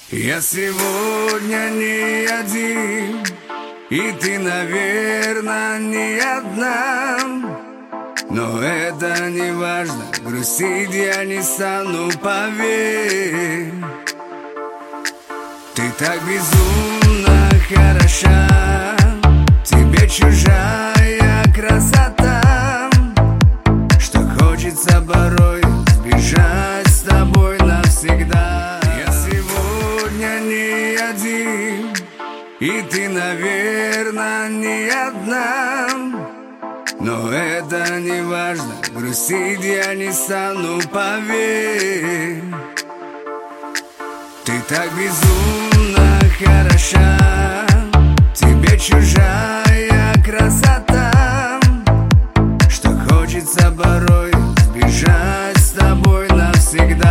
Я сегодня не один, и ты, наверное, не одна. Но это не важно, грустить я не стану, поверь. Ты так безумно хороша, тебе чужая красота, что хочется порой сбежать с тобой навсегда. Я сегодня не один, и ты, наверное, не одна. Но это не важно, грустить я не стану, поверь. Ты так безумно хороша, тебе чужая красота, что хочется порой сбежать с тобой навсегда.